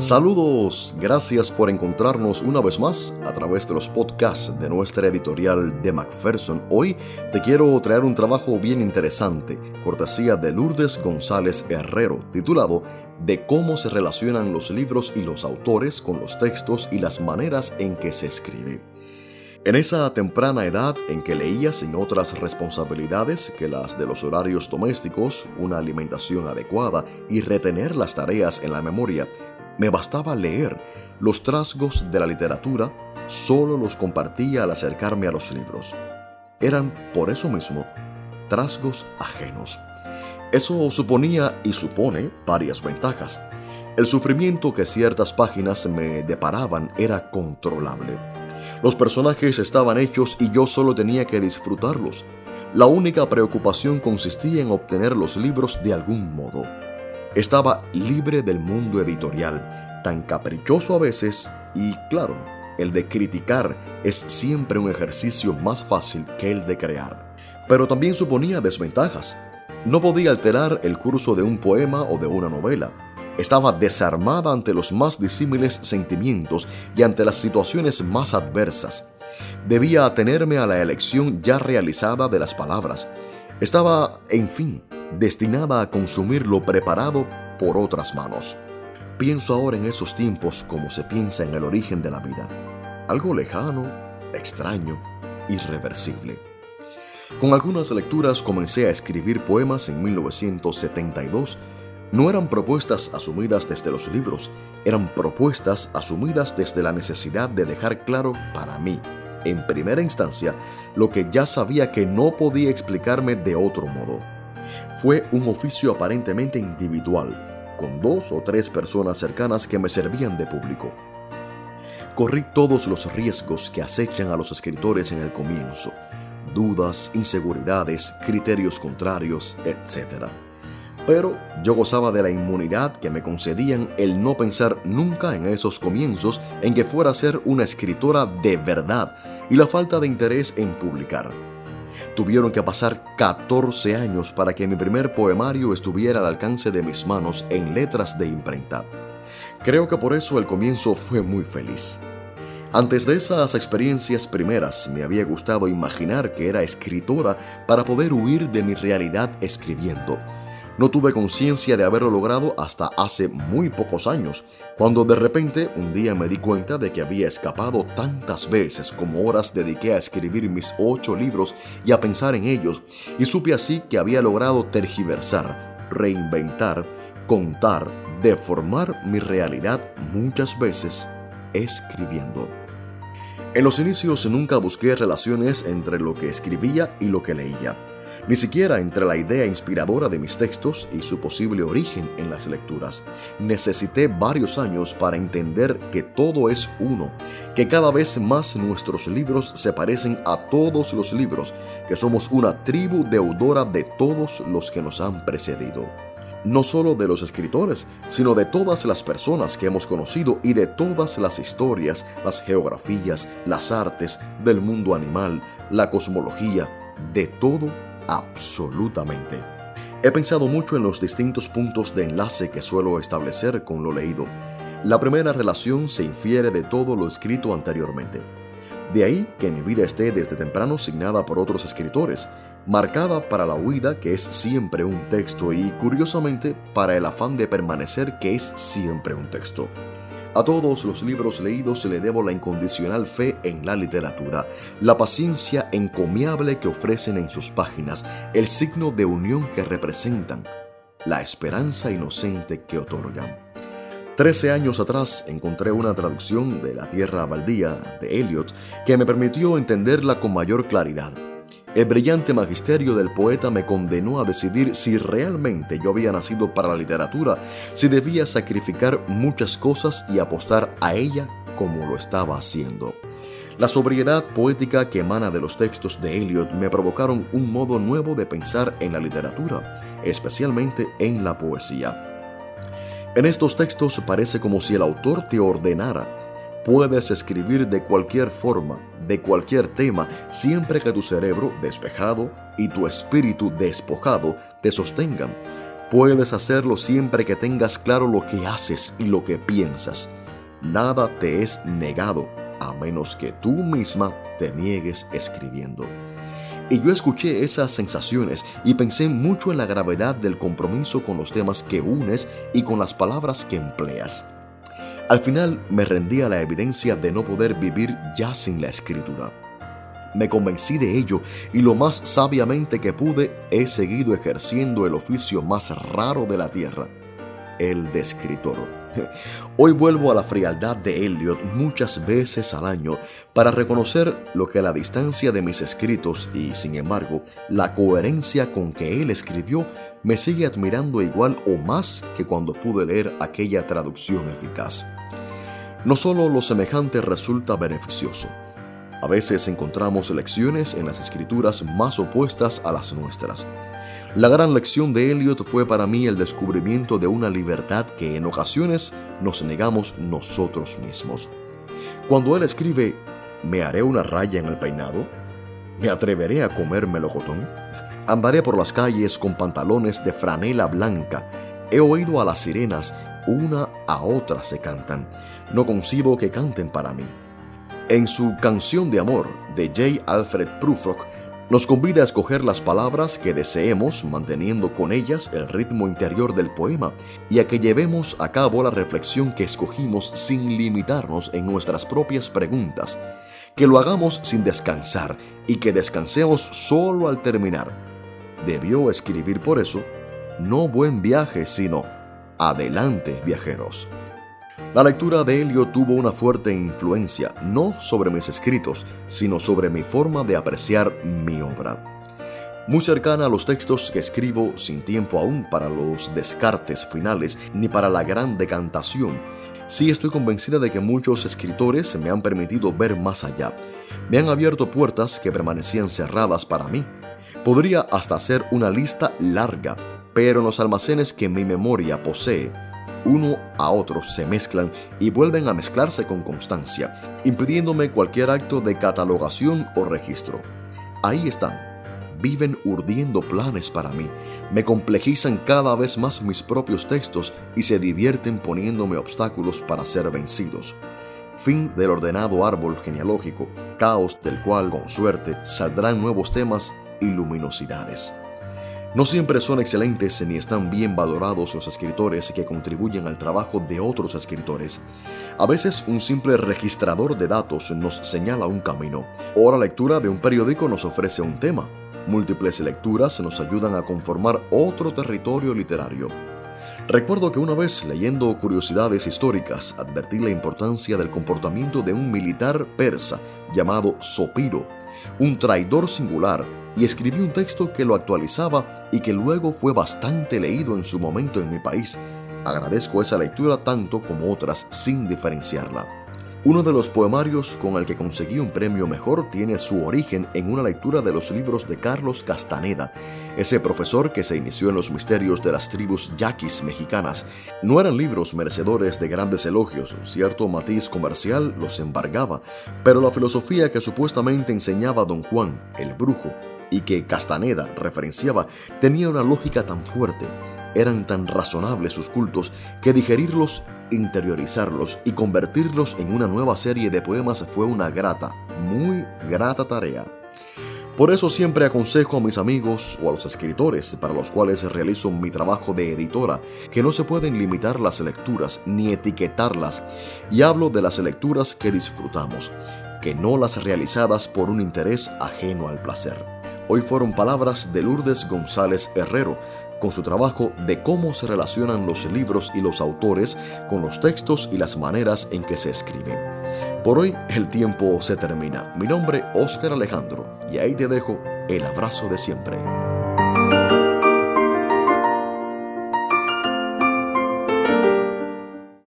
Saludos, gracias por encontrarnos una vez más a través de los podcasts de nuestra editorial de Macpherson. Hoy te quiero traer un trabajo bien interesante, cortesía de Lourdes González Herrero, titulado De cómo se relacionan los libros y los autores con los textos y las maneras en que se escribe. En esa temprana edad en que leía sin otras responsabilidades que las de los horarios domésticos, una alimentación adecuada y retener las tareas en la memoria, me bastaba leer. Los trasgos de la literatura solo los compartía al acercarme a los libros. Eran, por eso mismo, trasgos ajenos. Eso suponía y supone varias ventajas. El sufrimiento que ciertas páginas me deparaban era controlable. Los personajes estaban hechos y yo solo tenía que disfrutarlos. La única preocupación consistía en obtener los libros de algún modo. Estaba libre del mundo editorial, tan caprichoso a veces, y claro, el de criticar es siempre un ejercicio más fácil que el de crear. Pero también suponía desventajas. No podía alterar el curso de un poema o de una novela. Estaba desarmada ante los más disímiles sentimientos y ante las situaciones más adversas. Debía atenerme a la elección ya realizada de las palabras. Estaba, en fin, destinada a consumir lo preparado por otras manos. Pienso ahora en esos tiempos como se piensa en el origen de la vida. Algo lejano, extraño, irreversible. Con algunas lecturas comencé a escribir poemas en 1972. No eran propuestas asumidas desde los libros, eran propuestas asumidas desde la necesidad de dejar claro para mí, en primera instancia, lo que ya sabía que no podía explicarme de otro modo. Fue un oficio aparentemente individual, con 2 o 3 personas cercanas que me servían de público. Corrí todos los riesgos que acechan a los escritores en el comienzo: dudas, inseguridades, criterios contrarios, etc. Pero yo gozaba de la inmunidad que me concedían el no pensar nunca en esos comienzos en que fuera a ser una escritora de verdad y la falta de interés en publicar. Tuvieron que pasar 14 años para que mi primer poemario estuviera al alcance de mis manos en letras de imprenta. Creo que por eso el comienzo fue muy feliz. Antes de esas experiencias primeras, me había gustado imaginar que era escritora para poder huir de mi realidad escribiendo. No tuve conciencia de haberlo logrado hasta hace muy pocos años, cuando de repente un día me di cuenta de que había escapado tantas veces como horas dediqué a escribir mis 8 libros y a pensar en ellos, y supe así que había logrado tergiversar, reinventar, contar, deformar mi realidad muchas veces escribiendo. En los inicios nunca busqué relaciones entre lo que escribía y lo que leía. Ni siquiera entre la idea inspiradora de mis textos y su posible origen en las lecturas. Necesité varios años para entender que todo es uno, que cada vez más nuestros libros se parecen a todos los libros, que somos una tribu deudora de todos los que nos han precedido. No solo de los escritores, sino de todas las personas que hemos conocido y de todas las historias, las geografías, las artes, del mundo animal, la cosmología, de todo absolutamente. He pensado mucho en los distintos puntos de enlace que suelo establecer con lo leído. La primera relación se infiere de todo lo escrito anteriormente. De ahí que mi vida esté desde temprano signada por otros escritores, marcada para la huida, que es siempre un texto, y curiosamente para el afán de permanecer, que es siempre un texto. A todos los libros leídos le debo la incondicional fe en la literatura, la paciencia encomiable que ofrecen en sus páginas, el signo de unión que representan, la esperanza inocente que otorgan. 13 años atrás encontré una traducción de La Tierra Baldía de Eliot que me permitió entenderla con mayor claridad. El brillante magisterio del poeta me condenó a decidir si realmente yo había nacido para la literatura, si debía sacrificar muchas cosas y apostar a ella como lo estaba haciendo. La sobriedad poética que emana de los textos de Eliot me provocaron un modo nuevo de pensar en la literatura, especialmente en la poesía. En estos textos parece como si el autor te ordenara: puedes escribir de cualquier forma, de cualquier tema, siempre que tu cerebro despejado y tu espíritu despojado te sostengan. Puedes hacerlo siempre que tengas claro lo que haces y lo que piensas. Nada te es negado, a menos que tú misma te niegues escribiendo. Y yo escuché esas sensaciones y pensé mucho en la gravedad del compromiso con los temas que unes y con las palabras que empleas. Al final me rendí a la evidencia de no poder vivir ya sin la escritura. Me convencí de ello y lo más sabiamente que pude he seguido ejerciendo el oficio más raro de la tierra, el de escritor. Hoy vuelvo a la frialdad de Eliot muchas veces al año para reconocer lo que a la distancia de mis escritos y, sin embargo, la coherencia con que él escribió me sigue admirando igual o más que cuando pude leer aquella traducción eficaz. No solo lo semejante resulta beneficioso. A veces encontramos lecciones en las escrituras más opuestas a las nuestras. La gran lección de Eliot fue para mí el descubrimiento de una libertad que en ocasiones nos negamos nosotros mismos. Cuando él escribe, ¿me haré una raya en el peinado? ¿Me atreveré a comer melocotón? ¿Andaré por las calles con pantalones de franela blanca? He oído a las sirenas, una a otra se cantan. No concibo que canten para mí. En su Canción de Amor, de J. Alfred Prufrock, nos convida a escoger las palabras que deseemos, manteniendo con ellas el ritmo interior del poema, y a que llevemos a cabo la reflexión que escogimos sin limitarnos en nuestras propias preguntas, que lo hagamos sin descansar y que descansemos solo al terminar. Debió escribir por eso, no buen viaje, sino adelante, viajeros. La lectura de Eliot tuvo una fuerte influencia, no sobre mis escritos, sino sobre mi forma de apreciar mi obra. Muy cercana a los textos que escribo sin tiempo aún para los descartes finales ni para la gran decantación, sí estoy convencida de que muchos escritores me han permitido ver más allá. Me han abierto puertas que permanecían cerradas para mí. Podría hasta hacer una lista larga, pero en los almacenes que mi memoria posee, uno a otro se mezclan y vuelven a mezclarse con constancia, impidiéndome cualquier acto de catalogación o registro. Ahí están, viven urdiendo planes para mí, me complejizan cada vez más mis propios textos y se divierten poniéndome obstáculos para ser vencidos. Fin del ordenado árbol genealógico, caos del cual, con suerte, saldrán nuevos temas y luminosidades. No siempre son excelentes ni están bien valorados los escritores que contribuyen al trabajo de otros escritores. A veces un simple registrador de datos nos señala un camino, o la lectura de un periódico nos ofrece un tema. Múltiples lecturas nos ayudan a conformar otro territorio literario. Recuerdo que una vez, leyendo curiosidades históricas, advertí la importancia del comportamiento de un militar persa llamado Zopiro, un traidor singular, y escribí un texto que lo actualizaba y que luego fue bastante leído en su momento en mi país. Agradezco esa lectura tanto como otras sin diferenciarla. Uno de los poemarios con el que conseguí un premio mejor tiene su origen en una lectura de los libros de Carlos Castaneda, ese profesor que se inició en los misterios de las tribus yaquis mexicanas. No eran libros merecedores de grandes elogios, cierto matiz comercial los embargaba, pero la filosofía que supuestamente enseñaba Don Juan, el brujo, y que Castaneda referenciaba, tenía una lógica tan fuerte, eran tan razonables sus cultos, que digerirlos, interiorizarlos y convertirlos en una nueva serie de poemas fue una grata, muy grata tarea. Por eso siempre aconsejo a mis amigos o a los escritores para los cuales realizo mi trabajo de editora que no se pueden limitar las lecturas ni etiquetarlas, y hablo de las lecturas que disfrutamos, que no las realizadas por un interés ajeno al placer. Hoy fueron palabras de Lourdes González Herrero, con su trabajo de cómo se relacionan los libros y los autores con los textos y las maneras en que se escriben. Por hoy el tiempo se termina. Mi nombre es Óscar Alejandro y ahí te dejo el abrazo de siempre.